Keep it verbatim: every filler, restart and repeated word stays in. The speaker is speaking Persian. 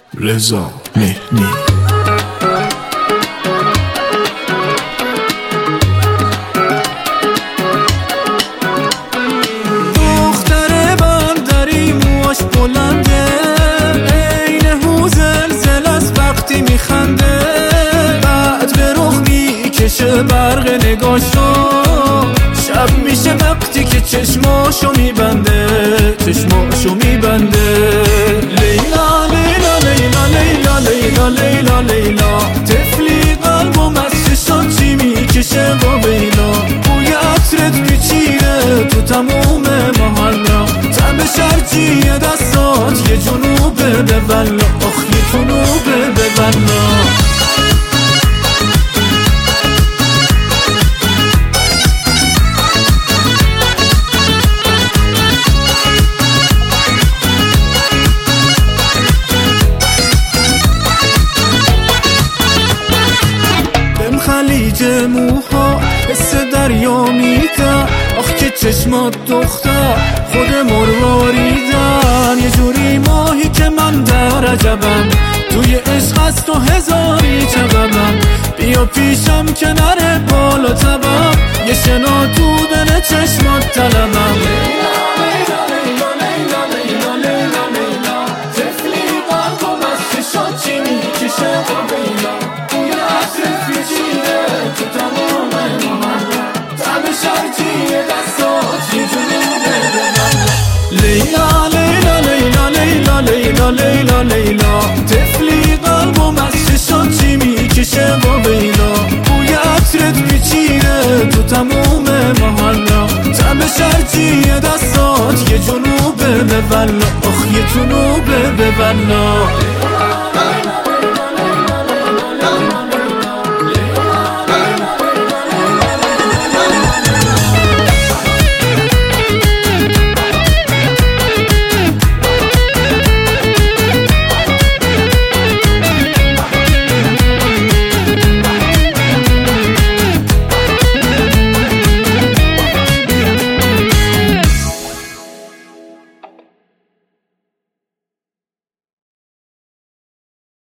رضا مهنی. دختر بندری موهاش بلنده، عین هو زلزل از وقتی میخنده، بعد به رخ میکشه برق نگاشو، شب میشه وقتی که چشماشو میبنده، چشماشو میبنده. لیلا لیلا لیلا لیلا لیلا لیلا لیلا، طفلی قلبم از چشات چی میکشه و بیلا، بوی عطرت پیچیده تو تموم محلا، طعم شرجی دستات یه جنوبه به بلا، آخ یه جنوبه به بلا. خلیج موها حس دریا میدن، آخ که چشمات دختر خود مرواریدن، یه جوری ماهی که من در عجبم، توی عشق از تو هزاری چببم، بیا پیشم که نره بالا تبم، یه شنا تو دل چشمات طلبم. لیلا لیلا لیلا لیلا لیلا لیلا لیلا، طفلی قلبم از چشات چی میکشه و بیلا، بوی عطرت پیچیده تو تموم محلا، طعم شرجی دستات یه جنوبه به بلا، آخ یه جنوبه به بلا.